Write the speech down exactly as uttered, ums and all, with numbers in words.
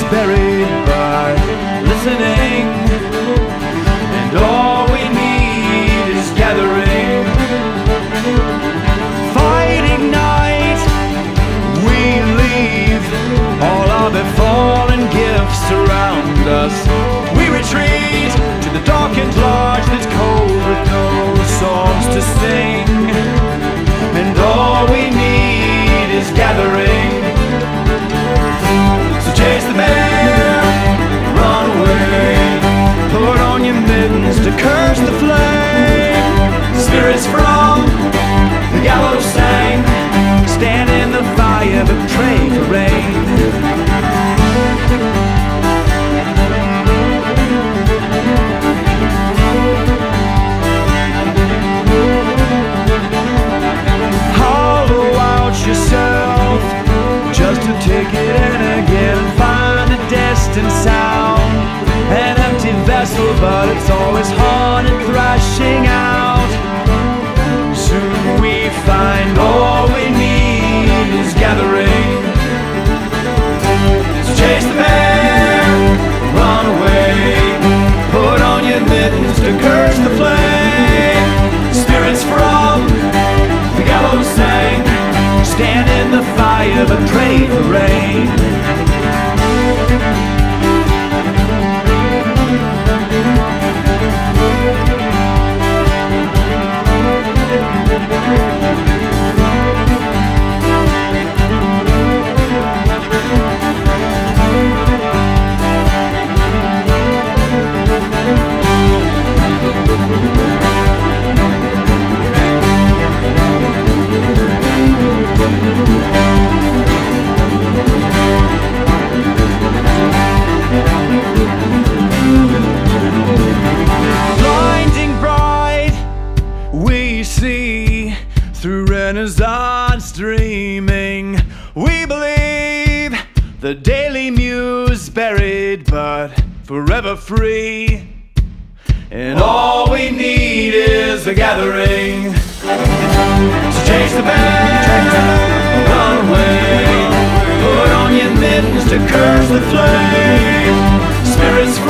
buried by listening, and all we need is gathering. Fight ignite, we leave all our befallen gifts around us. We retreat to the darkened lodge that's cold with no songs to sing, and all we need is gathering. So chase the bear, run away, put on your mittens to curse the flame. Spirits from the gallows sang, stand in the fire but pray for rain. Yourself just to take it in again, find a distant sound, an empty vessel, but it's always haunted, thrashing out. Soon we find all we need is gathering. So chase the bear, run away, put on your mittens to curse the flame. Spirits from the gallows sang, stand in the fire but pray for rain. Through Renaissance dreaming, we believe the daily muse buried but forever free, and all we need is a gathering. So chase the bear, run away, put on your mittens to curse the flame. Spirits